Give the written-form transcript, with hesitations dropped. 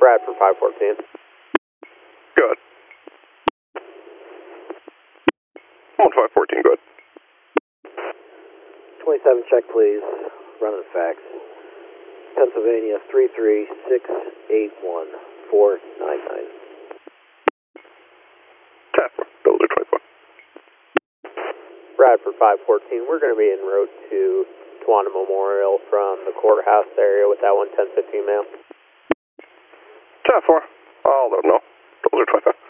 Bradford 514. Good. 1514, good. 27, check please. Running the facts. Pennsylvania 33681-499. Task, Builder 24. Bradford 514, we're going to be en route to Tawana Memorial from the courthouse area with that 11015 mail. Task 4, I'll let them know. Builder 25.